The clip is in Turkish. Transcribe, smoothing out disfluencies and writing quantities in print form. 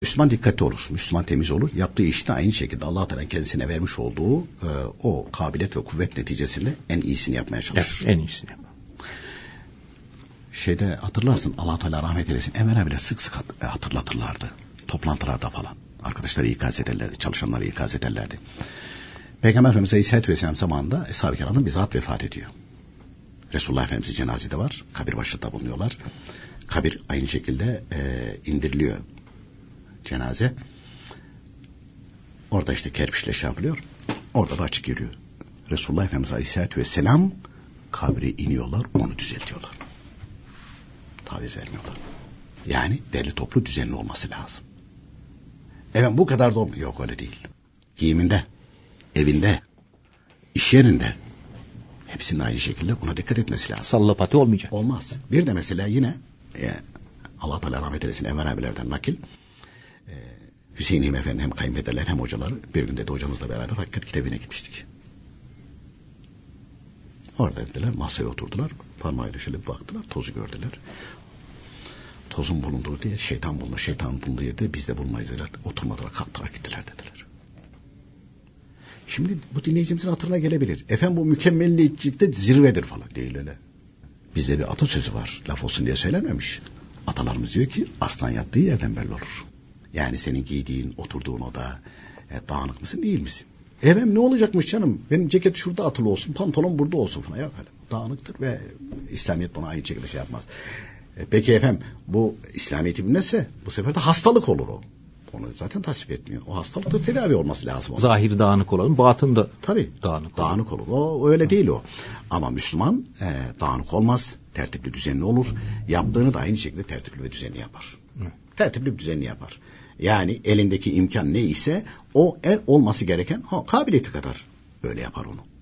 Müslüman dikkatli olur. Müslüman temiz olur. Yaptığı işte aynı şekilde Allah Teala kendisine vermiş olduğu o kabiliyet ve kuvvet neticesinde en iyisini yapmaya çalışır. Evet, en iyisini yapar. Hatırlarsın, Allah Teala rahmet eylesin. Enver bile sık sık hatırlatırlardı. Toplantılarda falan. Arkadaşları ikaz ederlerdi. Çalışanları ikaz ederlerdi. Peygamber Efendimiz Aleyhisselatü Vesselam zamanında Eshab-ı Kiram'ın bizzat vefat ediyor. Resulullah Efendimiz cenazede var. Kabir başında bulunuyorlar. Kabir aynı şekilde indiriliyor. Cenaze. Orada işte kerpiçle şey yapılıyor. Orada da açık geliyor. Resulullah Efendimiz Aleyhisselatü Vesselam kabri iniyorlar, onu düzeltiyorlar. Taviz vermiyorlar. Yani derli toplu düzenli olması lazım. Evet, bu kadar da olmuyor. Yok, öyle değil. Giyiminde, evinde, iş yerinde hepsinin aynı şekilde buna dikkat etmesi lazım. Sallapati olmayacak. Olmaz. Bir de mesela yine Allah Teala rahmet eylesin Enver abilerden nakil, Hüseyin İlmi Efendi hem kayınpederler hem hocaları bir günde de hocamızla beraber Hakikat Kitabı'na gitmiştik. Orada dediler, masaya oturdular, parmağıyla şöyle bir baktılar, tozu gördüler. Tozun bulunduğu diye şeytan bulunur, şeytanın bulunduğu yerde biz de bulmayız dediler. Oturmadılar, kalktılar gittiler dediler. Şimdi bu dinleyicimizin hatırına gelebilir. Efendim bu mükemmelliyetçilikte zirvedir falan. Değil öyle. Bizde bir atasözü var. Laf olsun diye söylenmemiş. Atalarımız diyor ki arslan yattığı yerden belli olur. Yani senin giydiğin, oturduğun oda dağınık mısın değil misin? Efendim ne olacakmış canım? Benim ceket şurada atılı olsun, pantolon burada olsun falan. Yok öyle. Dağınıktır ve İslamiyet buna aynı şekilde şey yapmaz. Peki efendim bu İslamiyet'i bilmezse bu sefer de hastalık olur o. Onu zaten tasvip etmiyor. O hastalıkta tedavi olması lazım. Zahir dağınık olalım, batın da tabii dağınık olur. O öyle değil o. Ama Müslüman dağınık olmaz, tertipli düzenli olur. Yaptığını da aynı şekilde tertipli ve düzenli yapar. Tertipli ve düzenli yapar. Yani elindeki imkan ne ise o olması gereken kabiliyeti kadar böyle yapar onu.